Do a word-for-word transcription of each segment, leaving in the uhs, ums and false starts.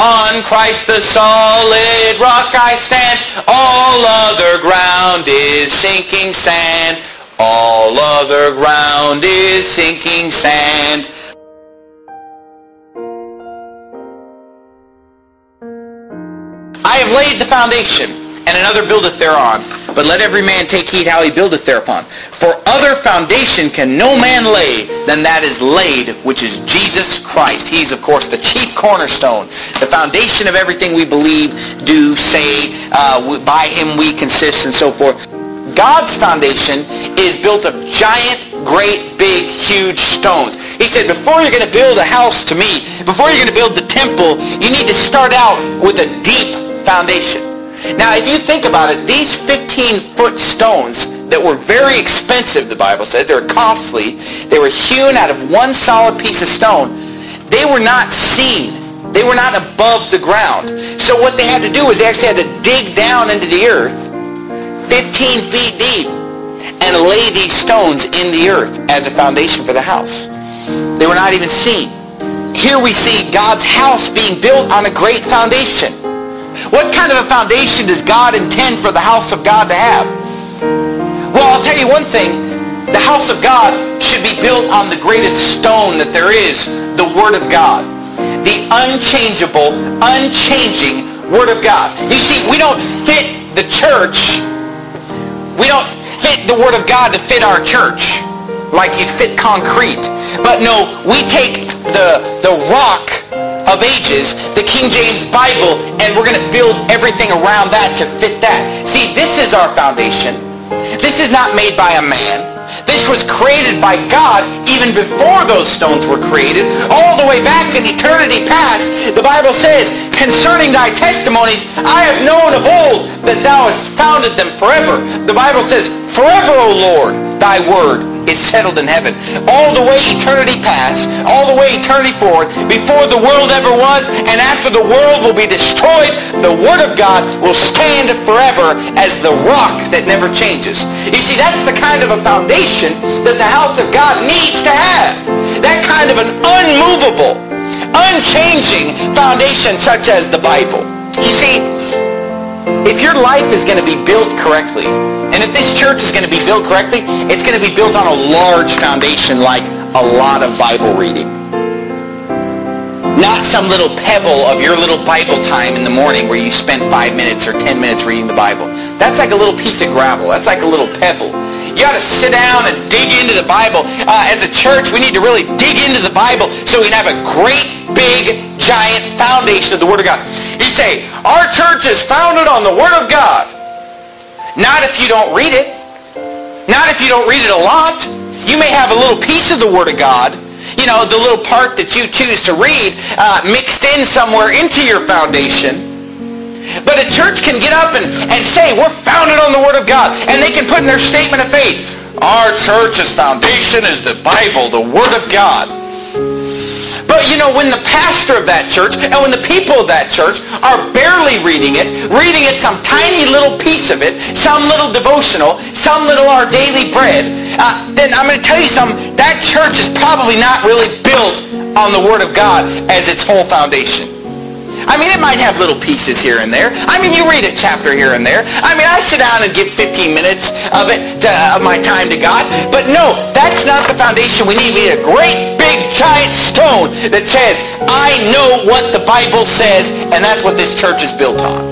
On Christ the solid rock I stand. All other ground is sinking sand. All other ground is sinking sand. I have laid the foundation, and another buildeth thereon. But let every man take heed how he buildeth thereupon. For other foundation can no man lay than that is laid, which is Jesus Christ. He's, of course, the chief cornerstone, the foundation of everything we believe, do, say, uh, by him we consist, and so forth. God's foundation is built of giant, great, big, huge stones. He said, before you're going to build a house to me, before you're going to build the temple, you need to start out with a deep foundation. Now, if you think about it, these fifteen-foot stones that were very expensive, the Bible says, they were costly, they were hewn out of one solid piece of stone, they were not seen. They were not above the ground. So what they had to do is they actually had to dig down into the earth, fifteen feet deep, and lay these stones in the earth as a foundation for the house. They were not even seen. Here we see God's house being built on a great foundation. What kind of a foundation does God intend for the house of God to have? Well, I'll tell you one thing. The house of God should be built on the greatest stone that there is, the Word of God. The unchangeable, unchanging Word of God. You see, we don't fit the church. We don't fit the Word of God to fit our church like you'd fit concrete. But no, we take the, the rock of ages, the King James Bible, and we're going to build everything around that to fit that. See, this is our foundation. This is not made by a man. This was created by God even before those stones were created. All the way back in eternity past, the Bible says, concerning thy testimonies, I have known of old that thou hast founded them forever. The Bible says, forever, O Lord, thy word is settled in heaven. All the way eternity past, all the way eternity forward, before the world ever was, and after the world will be destroyed, the Word of God will stand forever as the rock that never changes. You see, that's the kind of a foundation that the house of God needs to have. That kind of an unmovable, unchanging foundation such as the Bible. You see, if your life is going to be built correctly, and if this church is going to be built correctly, it's going to be built on a large foundation like a lot of Bible reading. Not some little pebble of your little Bible time in the morning where you spend five minutes or ten minutes reading the Bible. That's like a little piece of gravel. That's like a little pebble. You got to sit down and dig into the Bible. Uh, as a church, we need to really dig into the Bible so we can have a great, big, giant foundation of the Word of God. You say, our church is founded on the Word of God. Not if you don't read it. Not if you don't read it a lot. You may have a little piece of the Word of God, you know, the little part that you choose to read, uh, mixed in somewhere into your foundation. But a church can get up and, and say, we're founded on the Word of God. And they can put in their statement of faith, our church's foundation is the Bible, the Word of God. But, you know, when the pastor of that church and when the people of that church are barely reading it, reading it some tiny little piece of it, some little devotional, some little Our Daily Bread, uh, then I'm going to tell you something, that church is probably not really built on the Word of God as its whole foundation. I mean, it might have little pieces here and there. I mean, you read a chapter here and there. I mean, I sit down and give fifteen minutes of it, to, of my time to God. But no, that's not the foundation we need. We need a great, big, giant stone that says, I know what the Bible says, and that's what this church is built on.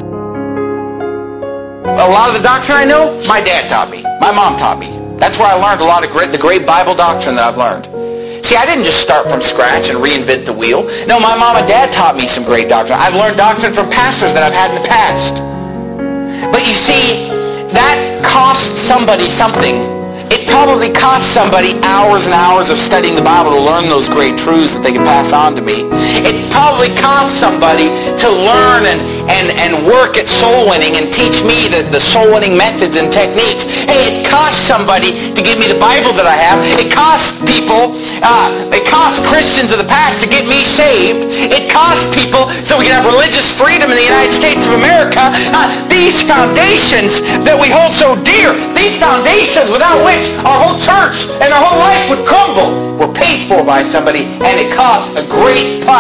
A lot of the doctrine I know, my dad taught me. My mom taught me. That's where I learned a lot of great, the great Bible doctrine that I've learned. See, I didn't just start from scratch and reinvent the wheel. No, my mom and dad taught me some great doctrine. I've learned doctrine from pastors that I've had in the past. But you see, that cost somebody something. It probably cost somebody hours and hours of studying the Bible to learn those great truths that they could pass on to me. It probably cost somebody to learn and, and, and work at soul winning and teach me the, the soul winning methods and techniques. Hey, it cost somebody to give me the Bible that I have. It cost people, uh, it cost Christians of the past to get me saved. It cost people so we can have religious freedom in the United States of America. Uh, these foundations that we hold so dear, these foundations without which our whole church and our whole life would crumble, were paid for by somebody, and it cost a great price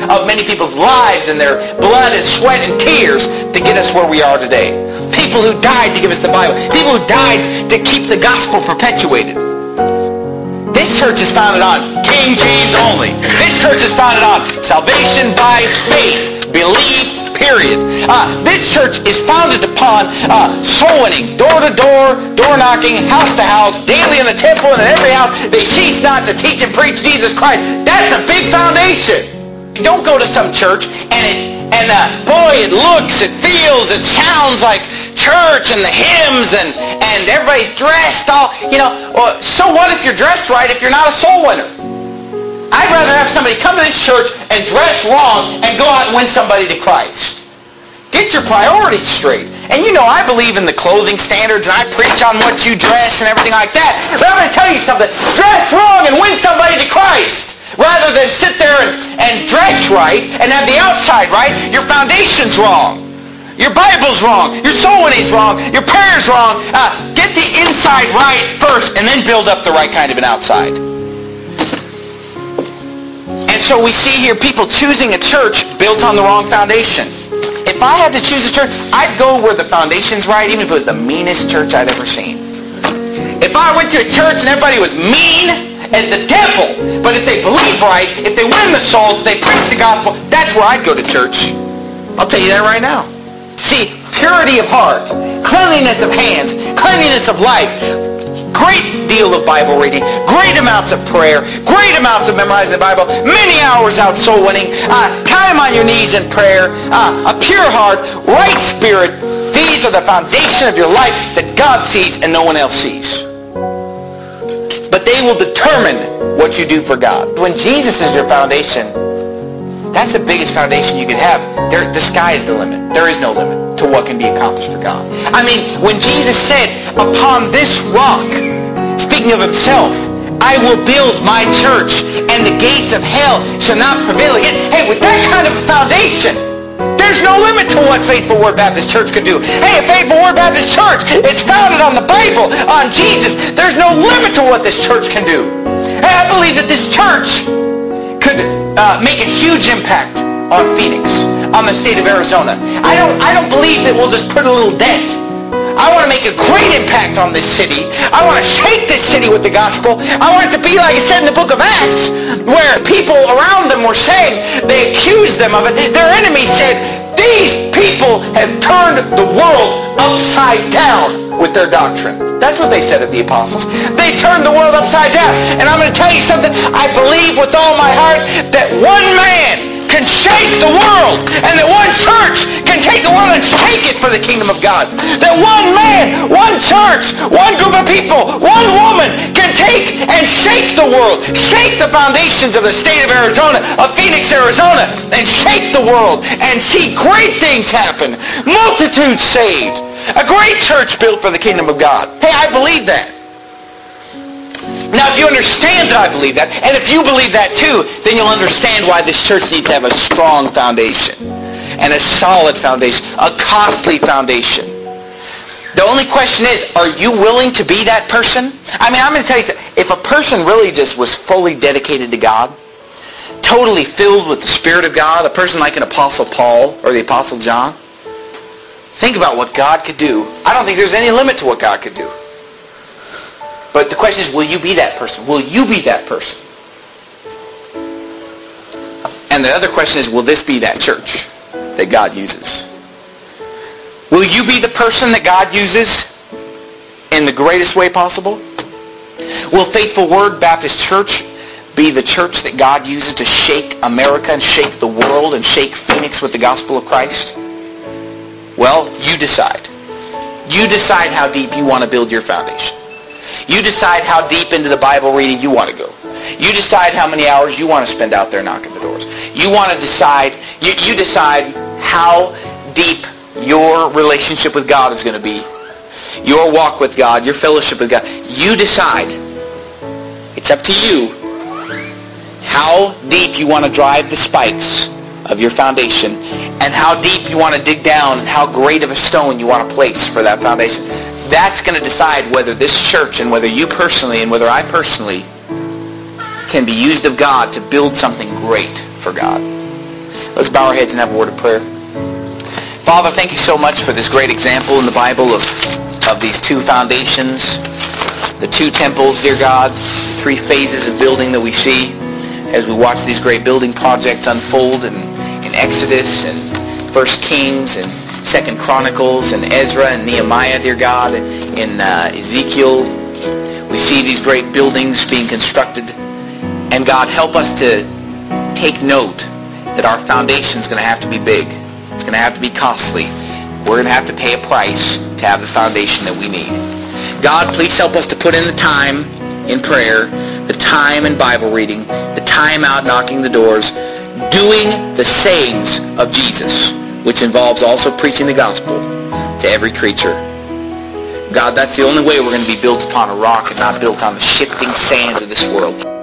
of many people's lives and their blood and sweat and tears to get us where we are today. People who died to give us the Bible. People who died to keep the gospel perpetuated. This church is founded on King James only. This church is founded on salvation by faith. Believe, period. Uh, this church is founded upon uh, soul winning, door to door, door knocking, house to house, daily in the temple and in every house. They cease not to teach and preach Jesus Christ. That's a big foundation. You don't go to some church and it, and uh, boy, it looks, it feels, it sounds like church and the hymns and, and everybody's dressed all, you know. Well, so what if you're dressed right if you're not a soul winner? I'd rather have somebody come to this church and dress wrong and go out and win somebody to Christ. Get your priorities straight. And you know, I believe in the clothing standards and I preach on what you dress and everything like that. But I'm going to tell you something. Dress wrong and win somebody to Christ. Rather than sit there and, and dress right and have the outside right, your foundation's wrong. Your Bible's wrong. Your soul winning's wrong. Your prayer's wrong. Uh, get the inside right first and then build up the right kind of an outside. And so we see here people choosing a church built on the wrong foundation. If I had to choose a church, I'd go where the foundation's right, even if it was the meanest church I'd ever seen. If I went to a church and everybody was mean as the devil, but if they believe right, if they win the souls, they preach the gospel, that's where I'd go to church. I'll tell you that right now. See, purity of heart, cleanliness of hands, cleanliness of life, great deal of Bible reading, great amounts of prayer, great amounts of memorizing the Bible, many hours out soul winning, uh, time on your knees in prayer, uh, a pure heart, right spirit. These are the foundation of your life that God sees and no one else sees. But they will determine what you do for God. When Jesus is your foundation, that's the biggest foundation you can have. There, the sky is the limit. There is no limit to what can be accomplished for God. I mean, when Jesus said, upon this rock, speaking of himself, I will build my church, and the gates of hell shall not prevail against. Hey, with that kind of a foundation, there's no limit to what Faithful Word Baptist Church could do. Hey, Faithful Word Baptist Church is founded on the Bible, on Jesus. There's no limit to what this church can do. Hey, I believe that this church could uh, make a huge impact on Phoenix, on the state of Arizona. I don't, I don't believe that we'll just put a little dent. I want to make a great impact on this city. I want to shake this city with the gospel. I want it to be like it said in the book of Acts, where people around them were saying, they accused them of it. Their enemies said, these people have turned the world upside down with their doctrine. That's what they said of the apostles. They turned the world upside down. And I'm going to tell you something. I believe with all my heart that one man can shake the world, and that one church can take the world and shake it for the kingdom of God. That one man, one church, one group of people, one woman can take and shake the world, shake the foundations of the state of Arizona, of Phoenix, Arizona, and shake the world and see great things happen. Multitudes saved. A great church built for the kingdom of God. Hey, I believe that. Now, if you understand that I believe that, and if you believe that too, then you'll understand why this church needs to have a strong foundation, and a solid foundation, a costly foundation. The only question is, are you willing to be that person? I mean, I'm going to tell you something. If a person really just was fully dedicated to God, totally filled with the Spirit of God, a person like an Apostle Paul or the Apostle John, think about what God could do. I don't think there's any limit to what God could do. But the question is, will you be that person? Will you be that person? And the other question is, will this be that church that God uses? Will you be the person that God uses in the greatest way possible? Will Faithful Word Baptist Church be the church that God uses to shake America and shake the world and shake Phoenix with the gospel of Christ? Well, you decide. You decide how deep you want to build your foundation. You decide how deep into the Bible reading you want to go. You decide how many hours you want to spend out there knocking the doors. You want to decide, you, you decide how deep your relationship with God is going to be. Your walk with God, your fellowship with God. You decide. It's up to you how deep you want to drive the spikes of your foundation, and how deep you want to dig down, and how great of a stone you want to place for that foundation. That's going to decide whether this church, and whether you personally, and whether I personally, can be used of God to build something great for God. Let's bow our heads and have a word of prayer. Father, thank you so much for this great example in the Bible of, of these two foundations, the two temples, dear God, the three phases of building that we see as we watch these great building projects unfold in, in Exodus and First Kings and Second Chronicles and Ezra and Nehemiah, dear God, in uh, Ezekiel. We see these great buildings being constructed. And God, help us to take note that our foundation is going to have to be big. It's going to have to be costly. We're going to have to pay a price to have the foundation that we need. God, please help us to put in the time in prayer, the time in Bible reading, the time out knocking the doors, doing the sayings of Jesus, which involves also preaching the gospel to every creature. God, that's the only way we're going to be built upon a rock and not built on the shifting sands of this world.